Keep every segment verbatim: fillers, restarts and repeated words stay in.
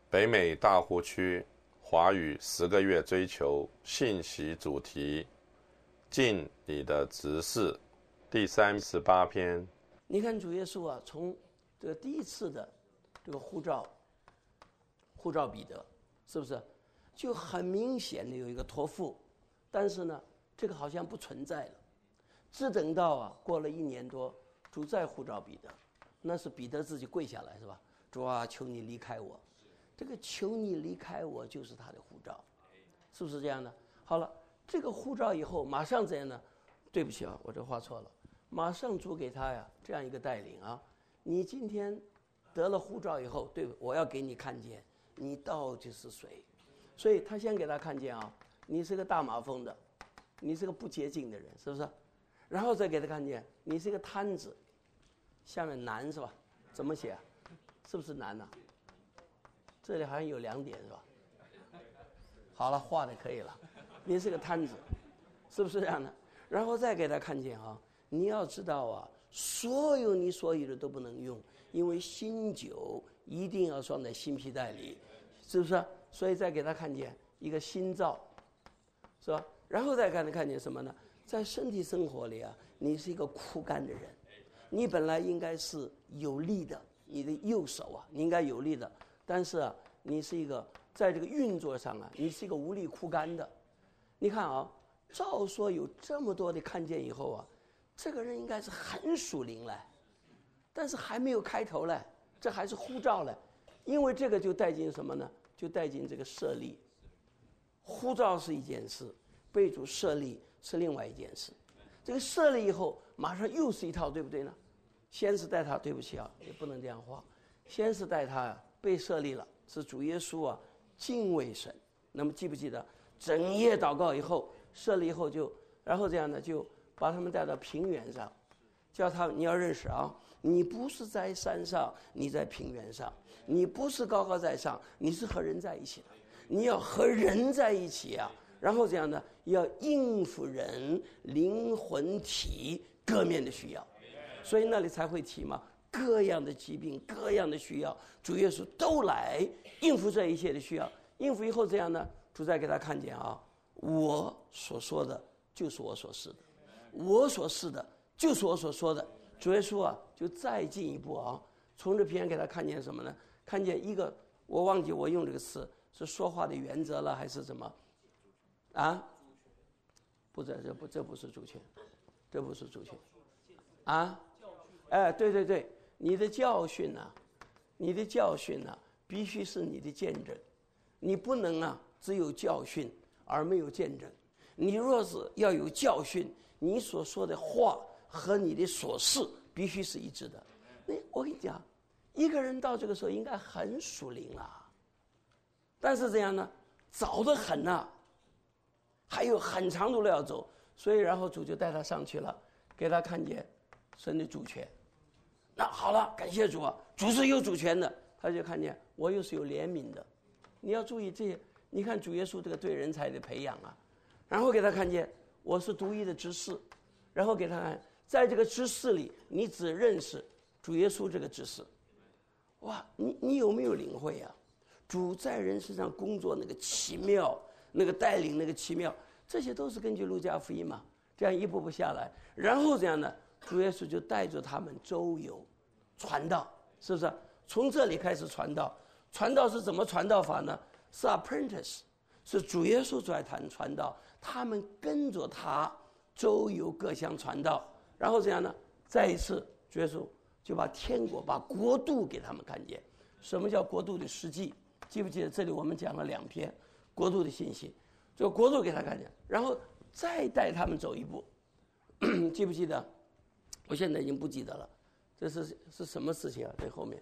北美大湖区华语十个月追求信息主题，尽你的职事，第三十八篇。 你看主耶稣啊，从这个第一次的这个呼召，呼召彼得，是不是就很明显的有一个托付？但是呢，这个好像不存在了。只等到啊过了一年多，主再呼召彼得，那是彼得自己跪下来，是吧？主啊，求你离开我。这个求你离开我就是他的呼召，是不是这样的？好了，这个呼召以后马上怎样呢？对不起啊，我这话错了。马上主给他呀这样一个带领啊，你今天得了呼召以后，对，我要给你看见你到底是谁。所以他先给他看见啊，你是个大麻风的，你是个不洁净的人，是不是？然后再给他看见你是一个瘫子，下面难是吧？怎么写啊？是不是难啊？这里好像有两点是吧？好了，画的可以了。你是个摊子，是不是这样的？然后再给他看见啊，你要知道啊，所有你所有的都不能用，因为新酒一定要装在新皮袋里，是不是？所以再给他看见一个新造，是吧？然后再给他看见什么呢？在身体生活里啊，你是一个枯干的人，你本来应该是有力的，你的右手啊，你应该有力的。但是啊，你是一个在这个运作上啊，你是一个无力枯干的。你看啊，照说有这么多的看见以后啊，这个人应该是很属灵了，但是还没有开头嘞，这还是呼召嘞，因为这个就带进什么呢？就带进这个设立。呼召是一件事，被主设立是另外一件事。这个设立以后，马上又是一套，对不对呢？先是带他，对不起啊，也不能这样画，先是带他啊。被设立了，是主耶稣啊，敬畏神。那么记不记得整夜祷告以后，设立以后就，然后这样呢，就把他们带到平原上，叫他你要认识啊，你不是在山上，你在平原上，你不是高高在上，你是和人在一起的，你要和人在一起啊。然后这样呢，要应付人灵魂体各面的需要，所以那里才会提嘛。各样的疾病，各样的需要，主耶稣都来应付这一切的需要。应付以后这样呢，主再给他看见啊，我所说的就是我所示的，我所示的就是我所说的。主耶稣啊，就再进一步啊，从这篇给他看见什么呢？看见一个，我忘记我用这个词是说话的原则了，还是什么？啊？不是，这不这不是主权，这不是主权，啊？哎，对对对。你的教训啊，你的教训啊，必须是你的见证。你不能啊，只有教训而没有见证。你若是要有教训，你所说的话和你的所事必须是一致的。那我跟你讲，一个人到这个时候应该很属灵了，但是这样呢，早得很呐、啊，还有很长的路要走。所以，然后主就带他上去了，给他看见神的主权。那好了，感谢主啊，主是有主权的，他就看见我又是有怜悯的。你要注意这些，你看主耶稣这个对人才的培养啊，然后给他看见我是独一的执事，然后给他看，在这个执事里，你只认识主耶稣这个执事。哇，你你有没有领会啊？主在人身上工作那个奇妙，那个带领那个奇妙，这些都是根据路加福音嘛，这样一步步下来，然后这样呢，主耶稣就带着他们周游传道，是不是？从这里开始传道，传道是怎么传道法呢？是 apprentice， 是主耶稣在谈传道，他们跟着他周游各乡传道，然后这样呢，再一次主耶稣就把天国、把国度给他们看见。什么叫国度的实际？记不记得这里我们讲了两篇国度的信息？这个国度给他看见，然后再带他们走一步，记不记得？我现在已经不记得了，这是是什么事情啊？这后面，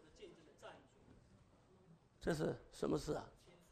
这是什么事啊？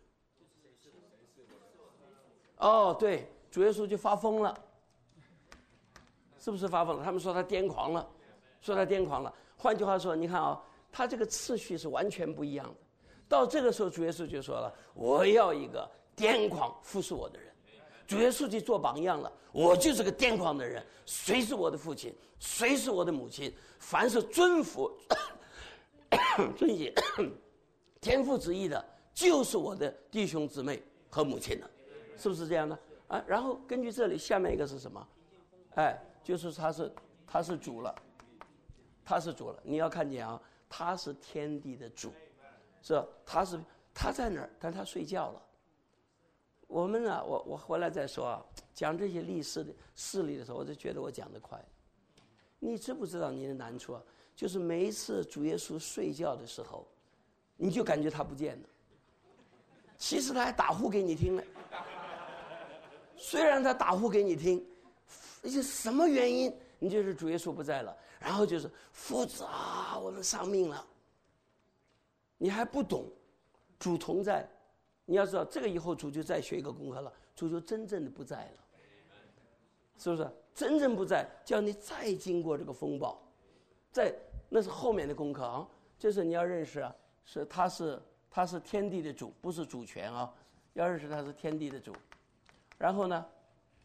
哦，对，主耶稣就发疯了，是不是发疯了？他们说他癫狂了，说他癫狂了。换句话说，你看啊、哦，他这个次序是完全不一样的。到这个时候，主耶稣就说了：“我要一个癫狂服侍我的人。”主耶稣就做榜样了，我就是个癫狂的人，谁是我的父亲，谁是我的母亲，凡是尊服、遵行、 天父旨意的，就是我的弟兄姊妹和母亲了，是不是这样的啊？然后根据这里下面一个是什么？哎，就是他是他是主了，他是主了。你要看见啊，他是天地的主，是吧？他是他在哪儿？但他睡觉了。我们呢，我我回来再说啊，讲这些历史的事例的时候，我就觉得我讲得快。你知不知道你的难处啊？就是每一次主耶稣睡觉的时候，你就感觉他不见了，其实他还打呼给你听呢。虽然他打呼给你听，是什么原因？你就是主耶稣不在了，然后就是父子啊，我们丧命了。你还不懂，主同在。你要知道，这个以后主就再学一个功课了，主就真正的不在了，是不是？真正不在，叫你再经过这个风暴，在那是后面的功课啊。就是你要认识啊，是他是他是天地的主，不是主权啊。要认识他是天地的主，然后呢，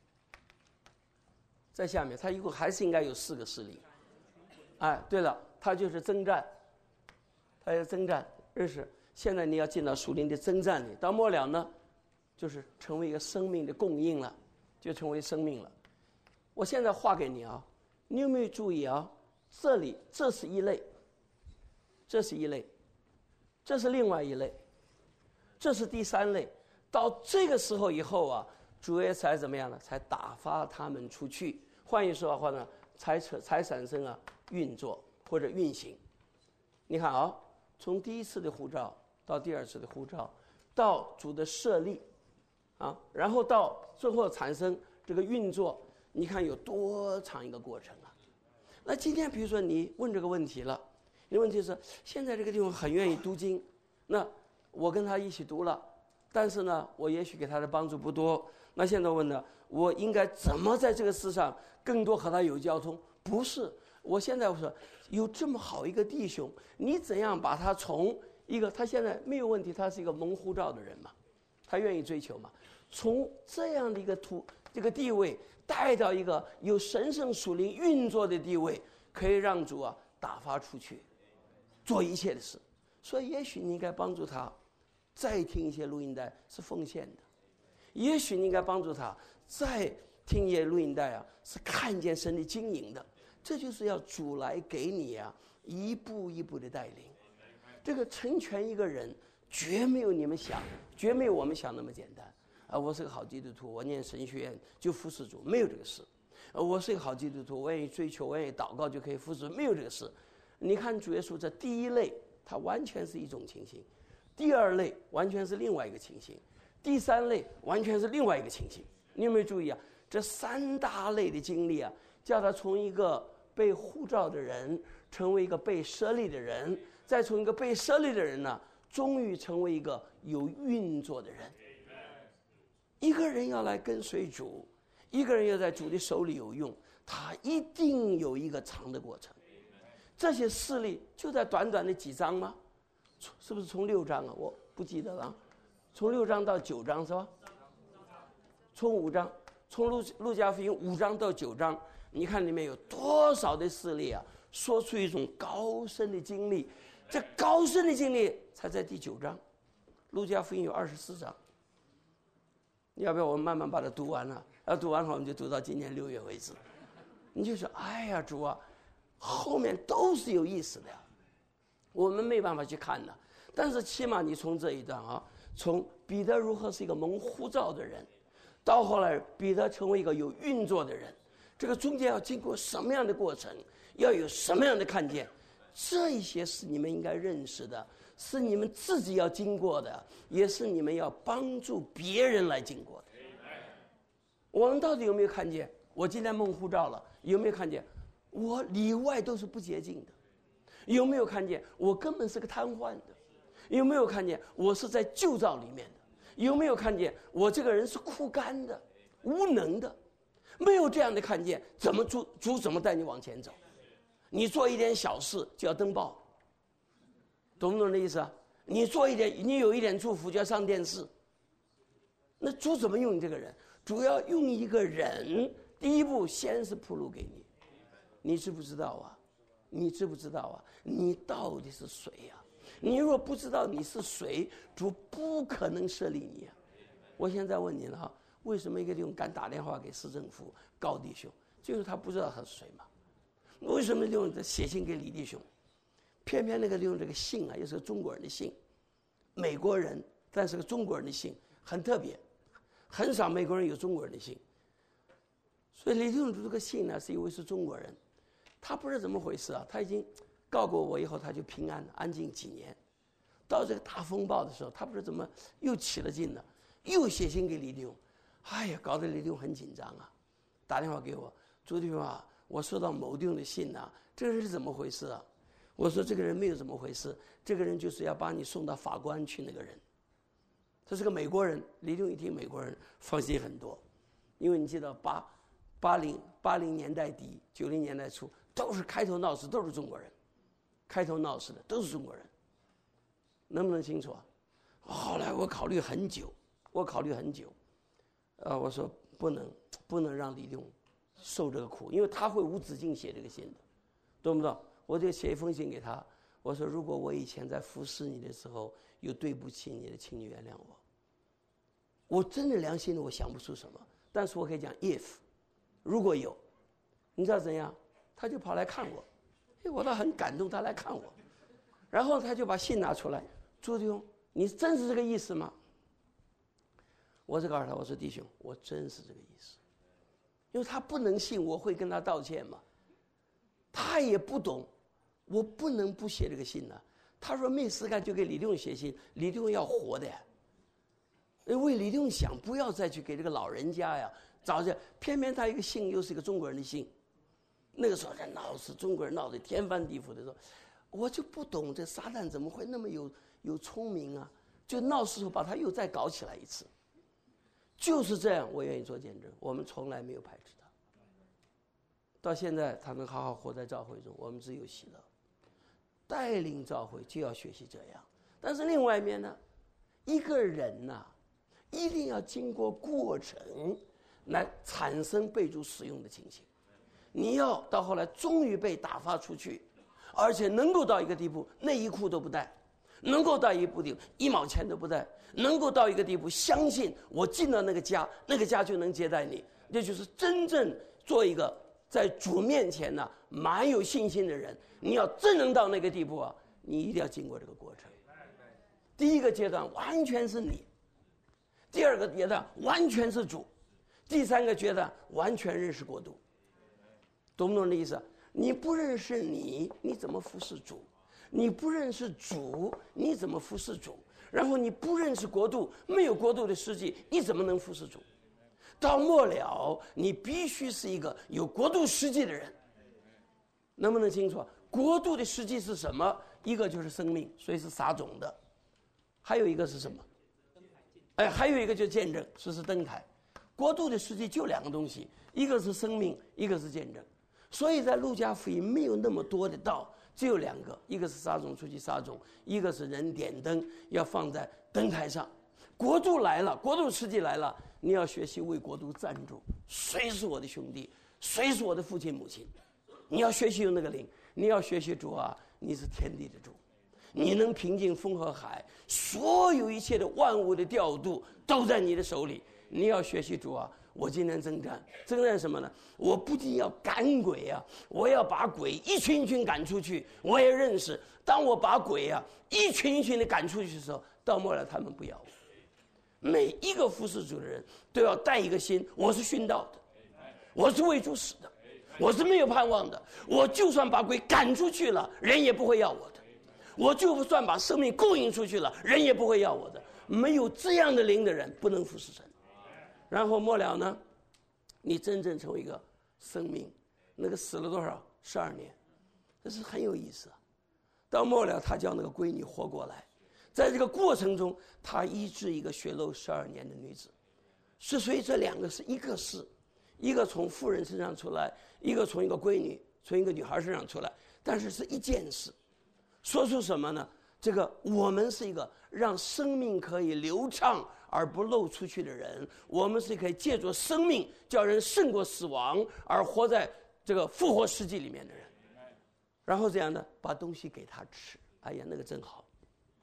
在下面他一共还是应该有四个势力。哎，对了，他就是征战，他要征战，认识。现在你要进到属灵的征战里，到末了呢，就是成为一个生命的供应了，就成为生命了。我现在画给你啊，你有没有注意啊？这里这是一类，这是一类，这是另外一类，这是第三类。到这个时候以后啊，主耶稣才怎么样呢？才打发他们出去。换句说话呢，才才产生啊运作或者运行。你看啊，从第一次的呼召到第二次的呼召，到主的设立，啊，然后到最后产生这个运作，你看有多长一个过程啊！那今天比如说你问这个问题了，你的问题是现在这个地方很愿意读经，那我跟他一起读了，但是呢，我也许给他的帮助不多。那现在问呢，我应该怎么在这个世上更多和他有交通？不是，我现在我说有这么好一个弟兄，你怎样把他从一个他现在没有问题，他是一个蒙呼召的人嘛，他愿意追求嘛，从这样的一个途这个地位带到一个有神圣属灵运作的地位，可以让主啊打发出去，做一切的事。所以也许你应该帮助他再听一些录音带是奉献的，也许你应该帮助他再听一些录音带啊是看见神的经营的。这就是要主来给你啊一步一步的带领。这个成全一个人绝没有你们想，绝没有我们想那么简单啊！我是个好基督徒，我念神学院就服侍主，没有这个事。啊，我是个好基督徒，我愿意追求，我愿意祷告就可以服侍，没有这个事。你看主耶稣这第一类，它完全是一种情形；第二类完全是另外一个情形；第三类完全是另外一个情形。你有没有注意啊？这三大类的经历啊，叫他从一个被呼召的人成为一个被设立的人，再从一个被设立的人呢，终于成为一个有运作的人。一个人要来跟随主，一个人要在主的手里有用，他一定有一个长的过程。这些事例就在短短的几章吗？是不是从六章啊？我不记得了，从六章到九章是吧？从五章，从路路加福音五章到九章，你看里面有多少的事例啊？说出一种高深的经历，这高深的经历才在第九章。路加福音有二十四章，要不要我们慢慢把它读完了？要读完了，我们就读到今年六月为止。你就说，哎呀，主啊，后面都是有意思的呀，我们没办法去看的。但是起码你从这一段啊，从彼得如何是一个蒙呼召的人，到后来彼得成为一个有运作的人，这个中间要经过什么样的过程，要有什么样的看见，这一些是你们应该认识的，是你们自己要经过的，也是你们要帮助别人来经过的。我们到底有没有看见？我今天蒙呼召了，有没有看见我里外都是不洁净的？有没有看见我根本是个瘫痪的？有没有看见我是在旧造里面的？有没有看见我这个人是枯干的、无能的？没有这样的看见，怎么主主怎么带你往前走？你做一点小事就要登报，懂不懂这意思啊？你做一点，你有一点祝福就要上电视。那主怎么用你这个人？主要用一个人，第一步先是铺路给你，你知不知道啊？你知不知道啊？你到底是谁呀、啊？ 你若不知道你是谁，主不可能设立你啊。我现在问你了哈，为什么一个弟兄敢打电话给市政府告弟兄？就是他不知道他是谁嘛。为什么弟兄写信给李弟兄？偏偏那个弟兄这个姓啊，又是个中国人的姓，美国人，但是个中国人的姓，很特别，很少美国人有中国人的姓。所以李弟兄这个姓呢，是因为是中国人，他不知怎么回事啊，他已经告过我以后，他就平安安静几年。到这个大风暴的时候，他不知怎么又起了劲了，又写信给李弟兄，哎呀，搞得李弟兄很紧张啊，打电话给我，朱弟兄啊，我收到某弟兄的信啊，这个人是怎么回事啊？我说这个人没有怎么回事，这个人就是要把你送到法官去那个人。这是个美国人，李弟兄一听美国人放心很多，因为你记得八八零八零年代底九零年代初都是开头闹事都是中国人，开头闹事的都是中国人，能不能清楚啊？后来我考虑很久，我考虑很久，呃，我说不能不能让李弟兄受这个苦，因为他会无止境写这个信的，懂不懂？我就写一封信给他，我说如果我以前在服侍你的时候有对不起你的，请你原谅我。我真的良心的我想不出什么，但是我可以讲 if 如果有，你知道怎样？他就跑来看我，哎，我倒很感动，他来看我，然后他就把信拿出来，朱弟兄，你真是这个意思吗？我就告诉他，我说弟兄，我真是这个意思，因为他不能信我会跟他道歉嘛，他也不懂，我不能不写这个信呢、啊。他说没事干就给李弟兄写信，李弟兄要活的呀，为李弟兄想，不要再去给这个老人家呀找着，偏偏他一个姓又是一个中国人的姓，那个时候在闹事，中国人闹得天翻地覆的时候，我就不懂这撒旦怎么会那么有有聪明啊，就闹事后把他又再搞起来一次。就是这样，我愿意做见证，我们从来没有排斥他，到现在他能好好活在教会中，我们只有喜乐。带领教会就要学习这样，但是另外一面呢，一个人呐、啊，一定要经过过程来产生被主使用的情形。你要到后来终于被打发出去，而且能够到一个地步，内衣裤都不带，能够到一步地步，一毛钱都不带，能够到一个地步，相信我进到那个家，那个家就能接待你，这就是真正做一个在主面前呢、啊、蛮有信心的人。你要真能到那个地步啊，你一定要经过这个过程。第一个阶段完全是你，第二个阶段完全是主，第三个阶段完全认识国度。懂不懂这意思？你不认识你，你怎么服侍主？你不认识主，你怎么服侍主？然后你不认识国度，没有国度的实际，你怎么能服侍主？到末了，你必须是一个有国度实际的人。能不能清楚？国度的实际是什么？一个就是生命，所以是撒种的；还有一个是什么？哎，还有一个就是见证，所以是灯台。国度的实际就两个东西，一个是生命，一个是见证。所以在路加福音没有那么多的道，只有两个，一个是撒种出去撒种，一个是人点灯要放在灯台上。国度来了，国度实际来了，你要学习为国度站住。谁是我的兄弟？谁是我的父亲母亲？你要学习用那个灵，你要学习主啊，你是天地的主，你能平静风和海，所有一切的万物的调度都在你的手里。你要学习主啊，我今天征战，征战什么呢？我不仅要赶鬼啊，我要把鬼一群一群赶出去。我也认识，当我把鬼啊一群一群的赶出去的时候，到末了他们不要我。每一个服侍主的人都要带一个心，我是殉道的，我是为主死的，我是没有盼望的。我就算把鬼赶出去了，人也不会要我的；我就算把生命供应出去了，人也不会要我的。没有这样的灵的人，不能服侍神。然后末了呢，你真正成为一个生命，那个死了多少？十二年，这是很有意思。到末了，他叫那个闺女活过来，在这个过程中，他医治一个血漏十二年的女子。是所以这两个是一个事，一个从妇人身上出来，一个从一个闺女，从一个女孩身上出来，但是是一件事。说出什么呢？这个我们是一个让生命可以流畅而不漏出去的人，我们是可以借助生命叫人胜过死亡而活在这个复活世纪里面的人。然后这样呢，把东西给他吃，哎呀，那个真好。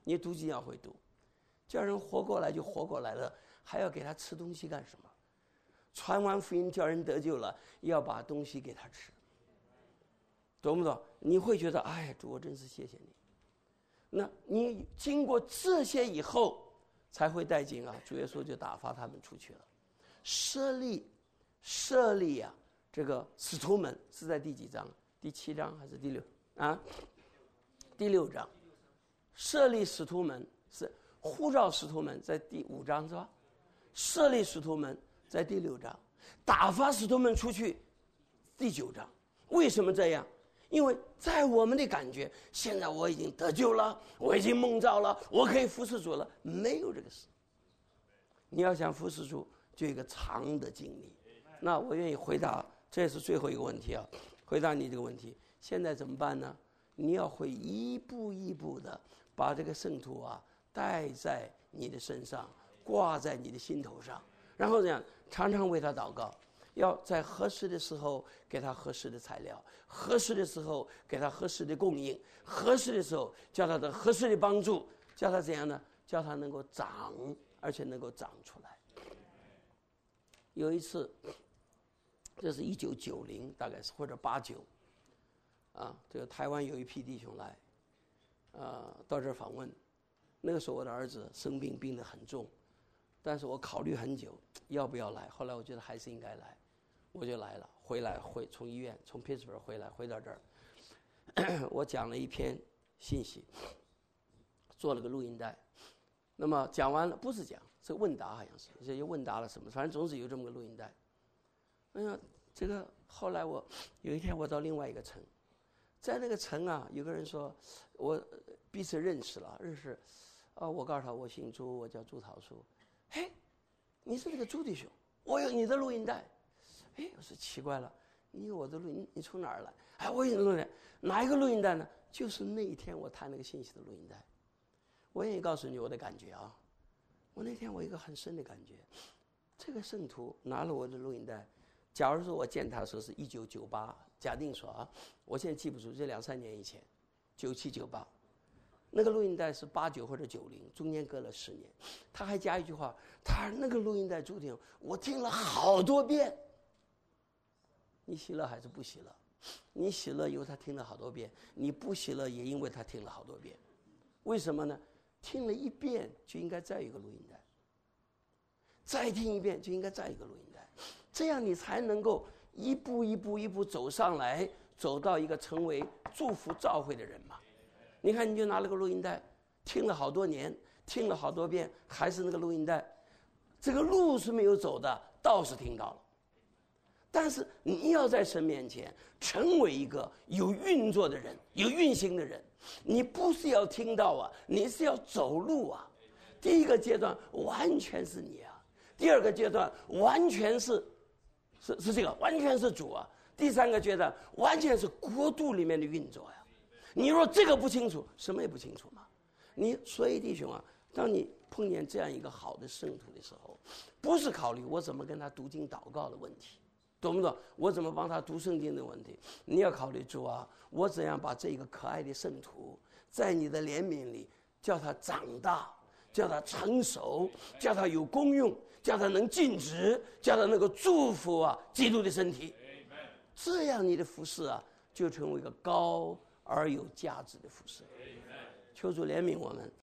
你读经要会读，叫人活过来就活过来了，还要给他吃东西干什么？传完福音叫人得救了，要把东西给他吃，懂不懂？你会觉得，哎，主，我真是谢谢你。那你经过这些以后，才会带进啊。主耶稣就打发他们出去了，设立，设立啊，这个使徒们是在第几章？第七章还是第六啊？第六章，设立使徒们是呼召使徒们，在第五章是吧？设立使徒们在第六章，打发使徒们出去，第九章。为什么这样？因为在我们的感觉，现在我已经得救了，我已经蒙召了，我可以服侍主了，没有这个事。你要想服侍主，就有一个长的经历。那我愿意回答，这也是最后一个问题啊，回答你这个问题。现在怎么办呢？你要会一步一步的把这个圣徒啊带在你的身上，挂在你的心头上，然后这样常常为他祷告，要在合适的时候给他合适的材料，合适的时候给他合适的供应，合适的时候叫他的合适的帮助，叫他怎样呢？叫他能够长，而且能够长出来。有一次，这是一九九零，大概是或者八九，啊，这个台湾有一批弟兄来，啊，到这儿访问。那个时候我的儿子生病，病得很重，但是我考虑很久要不要来，后来我觉得还是应该来，我就来了。回来回从医院从 Pittsburgh 回来，回到这儿，我讲了一篇信息，做了个录音带。那么讲完了，不是讲，是问答，好像是这些问答了什么，反正总是有这么个录音带。哎呀，这个后来我有一天我到另外一个城，在那个城啊，有个人说我彼此认识了，认识，啊，我告诉他我姓朱，我叫朱桃树。嘿，你是那个朱弟兄，我有你的录音带。哎，我说奇怪了，你有我的录音，你从哪儿来？哎，我有你的录音带，哪一个录音带呢？就是那一天我谈那个信息的录音带。我愿意告诉你我的感觉啊，我那天我有一个很深的感觉，这个圣徒拿了我的录音带，假如说我见他的时候是一九九八，假定说啊，我现在记不住，这两三年以前，九七九八，那个录音带是八九或者九零，中间隔了十年。他还加一句话，他那个录音带注定我听了好多遍。你喜乐还是不喜乐？你喜乐因为他听了好多遍，你不喜乐也因为他听了好多遍。为什么呢？听了一遍就应该再一个录音带，再听一遍就应该再一个录音带，这样你才能够一步一步一步走上来，走到一个成为祝福教会的人嘛。你看，你就拿了个录音带，听了好多年，听了好多遍，还是那个录音带，这个路是没有走的，道是听到了。但是你要在神面前成为一个有运作的人，有运行的人，你不是要听到啊，你是要走路啊。第一个阶段完全是你啊，第二个阶段完全是是是这个，完全是主啊。第三个阶段完全是国度里面的运作呀。你若这个不清楚，什么也不清楚嘛。你所以弟兄啊，当你碰见这样一个好的圣徒的时候，不是考虑我怎么跟他读经祷告的问题，懂不懂？我怎么帮他读圣经的问题？你要考虑主啊，我怎样把这个可爱的圣徒在你的怜悯里叫他长大，叫他成熟，叫他有功用，叫他能尽职，叫他能够祝福啊基督的身体。这样你的服事啊，就成为一个高而有价值的服事。求主怜悯我们。